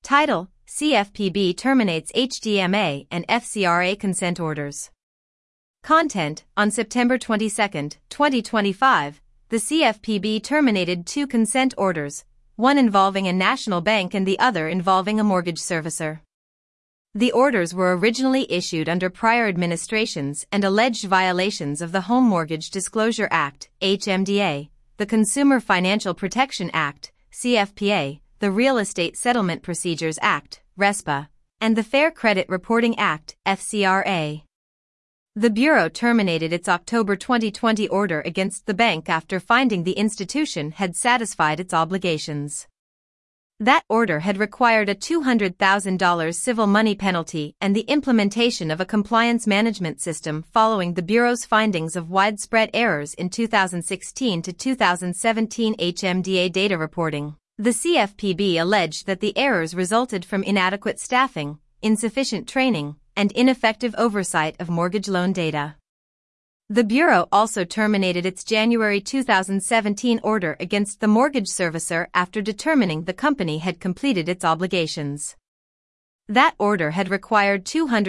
Title: CFPB terminates HDMA and FCRA consent orders. Content: On September 22, 2025, the CFPB terminated two consent orders, one involving a national bank and the other involving a mortgage servicer. The orders were originally issued under prior administrations and alleged violations of the Home Mortgage Disclosure Act, HMDA, the Consumer Financial Protection Act, CFPA, the Real Estate Settlement Procedures Act, RESPA, and the Fair Credit Reporting Act, FCRA. The Bureau terminated its October 2020 order against the bank after finding the institution had satisfied its obligations. That order had required a $200,000 civil money penalty and the implementation of a compliance management system following the Bureau's findings of widespread errors in 2016 to 2017 HMDA data reporting. The CFPB alleged that the errors resulted from inadequate staffing, insufficient training, and ineffective oversight of mortgage loan data. The Bureau also terminated its January 2017 order against the mortgage servicer after determining the company had completed its obligations. That order had required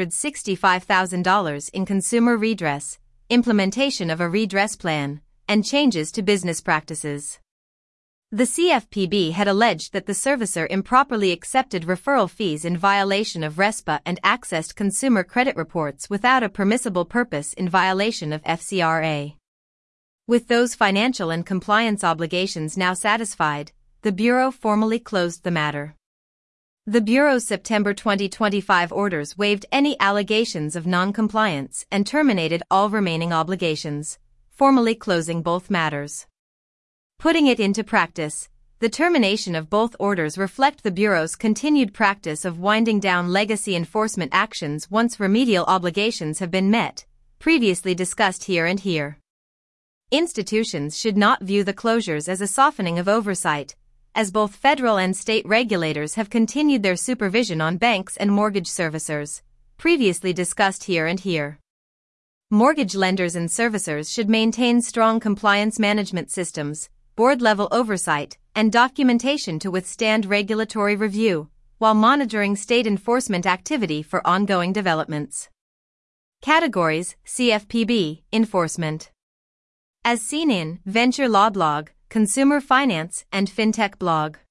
$265,000 in consumer redress, implementation of a redress plan, and changes to business practices. The CFPB had alleged that the servicer improperly accepted referral fees in violation of RESPA and accessed consumer credit reports without a permissible purpose in violation of FCRA. With those financial and compliance obligations now satisfied, the Bureau formally closed the matter. The Bureau's September 2025 orders waived any allegations of non-compliance and terminated all remaining obligations, formally closing both matters. Putting it into practice, the termination of both orders reflect the Bureau's continued practice of winding down legacy enforcement actions once remedial obligations have been met, previously discussed here and here. Institutions should not view the closures as a softening of oversight, as both federal and state regulators have continued their supervision on banks and mortgage servicers, previously discussed here and here. Mortgage lenders and servicers should maintain strong compliance management systems, board-level oversight, and documentation to withstand regulatory review, while monitoring state enforcement activity for ongoing developments. Categories: CFPB, Enforcement. As seen in Venture Law Blog, Consumer Finance, and FinTech Blog.